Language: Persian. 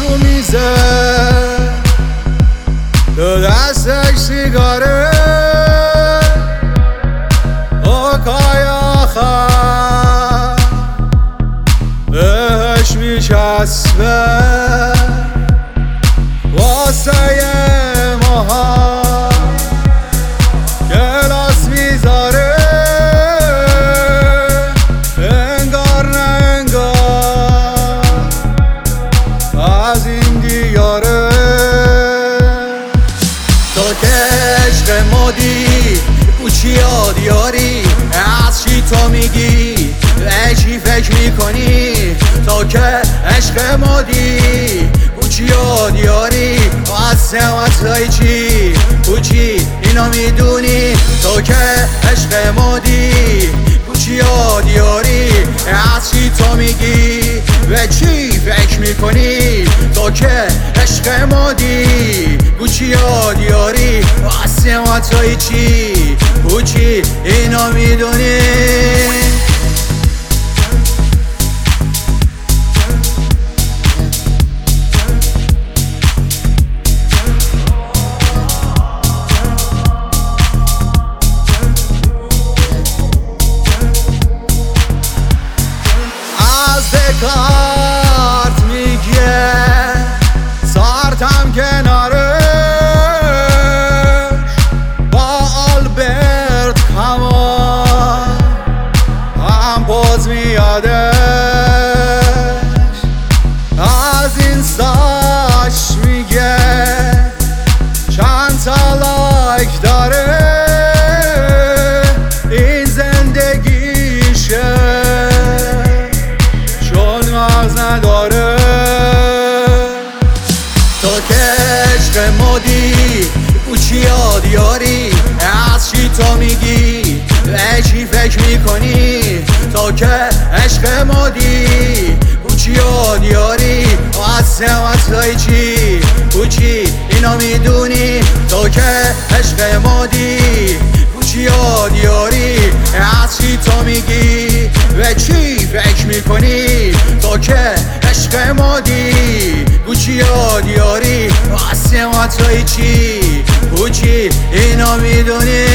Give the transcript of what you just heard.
رو میزه تو دستش سیگاره آقای آخر بهش میچسبه واسه ماها گلاس میذاره انگار نه انگار از این دیاره تو که عشق مادی کوچی ها دیاری از چی تو میگی به چی فکر میکنی تو که عشق مادی کوچی ها دیاری از سمت چی کوچی اینو میدونی تو که عشق مادی کوچی ها دیاری از چی تو میگی به چی فکر میکنی تو که عشق مادی کوچی ها دیاری از سمت چی کوچی اینو میدونی دکارت میگه سارتم کنارش با آلبرت کمان هم پوز میادش از این ساش میگه چند تا لایک داره این زندگیشه نداره تو که عشق مادی کوچی ها دیاری از چی تو میگی به چی فکر میکنی تو که عشق مادی کوچی ها دیاری از سمت چی کوچی اینو میدونی تو که عشق مادی کوچی ها دیاری از چی تو میگی به چی فکر میکنی تو که عشق مادی کوچی ها دیاری از سمت چی کوچی اینو میدونی